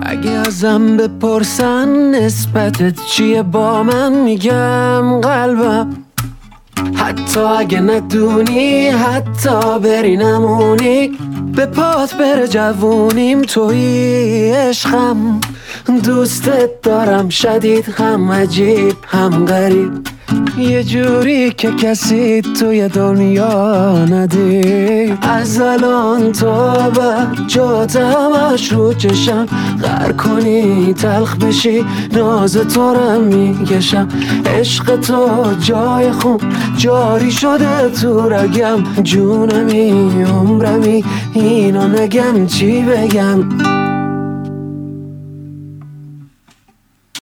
اگه ازم بپرسن نسبتت چیه با من میگم قلبم. حتی اگه ندونی، حتی بری نمونی، به پات بره جوونیم، توی عشقم. دوستت دارم شدید، هم عجیب هم غریب، یه جوری که کسی توی دنیا ندید. از الان تا بعد جات همش رو چشم، غر کنی تلخ بشی ناز تو رم میکشم. عشق تو جای خون جاری شده تو رگم، جونمی عمرمی اینو نگم چی بگم.